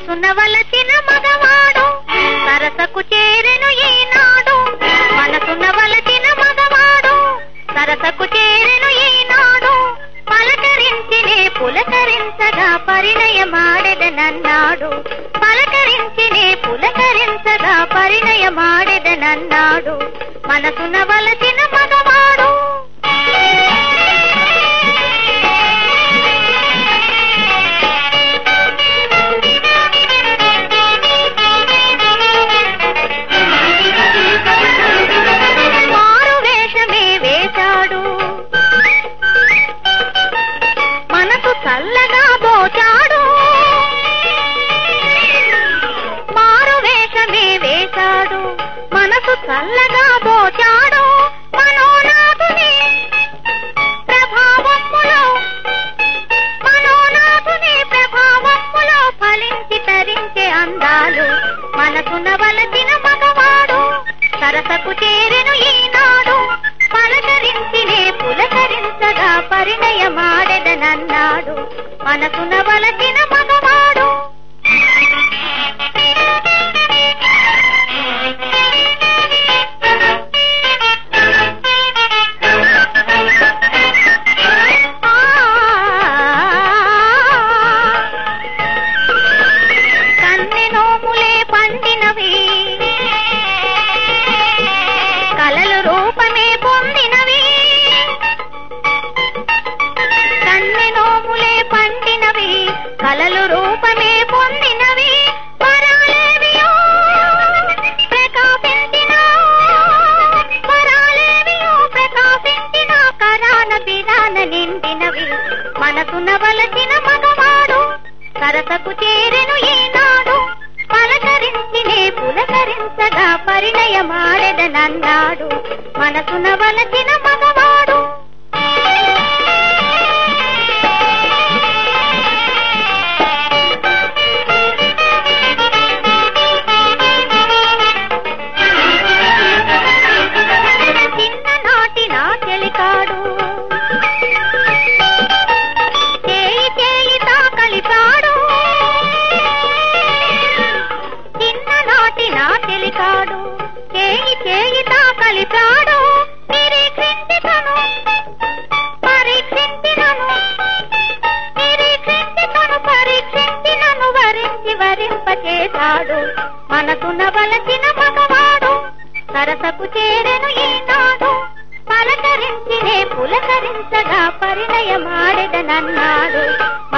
మనసున వలచిన మగవాడు సరసకు చేరెను ఈనాడు. మనసున వలచిన మగవాడు సరసకు చేరెను ఈనాడు. పలకరించినే పులకరించగా పరిణయమాడెదనన్నాడు. పలకరించినే పులకరించగా పరిణయమాడెదనన్నాడు. మనసున వలచిన మగవాడు. మారు వేషమే వేశాడు, మనసు చల్లగా దోచాడు. మారు వేషమే వేశాడు, మనసు చల్లగా దోచాడు. మనోనాథుని ప్రభావములో, మనోనాథుని ప్రభావములో ఫలించి తరించే అందాలు. మనసున వలచిన మగవాడు సరసకు చేరెను ఈనాడు. పలకరించినే పులకరించగా పరిణయమాడెదనన్నాడు. మనసున వలచిన మగవాడు. కన్నె నోములే పండినవి, కలలు రూపమే పొందినవి. కన్నె నోములే పండినవి, కలలు రూపమే పొందినవి. వరాలేవియో ప్రకాశించిన, వరాలేవియో ప్రకాశించిన కరాన బిరాన నిండినవి. మనసున వలచిన మగవాడు సరసకు చేరెను ఈనాడు. పలకరించినే పులకరించగా పరిణయమాడెదనన్నాడు. మనసున వలచిన మగవాడు. చిన్ననాటి నా చెలికాడు చేయి చేయితా కలిపాడు. చిన్ననాటి నా చెలికాడు చేయి చేయితా కలిపాడు. నిరీక్షించితను పరీక్షించినను, నిరీక్షించితను పరీక్షించినను వరించి వరింపచేశాడు. మనసున వలచిన మగవాడు సరసకు చేరెను ఈనాడు. పలకరించినే పులకరించగా పరిణయమాడెదనన్నాడు.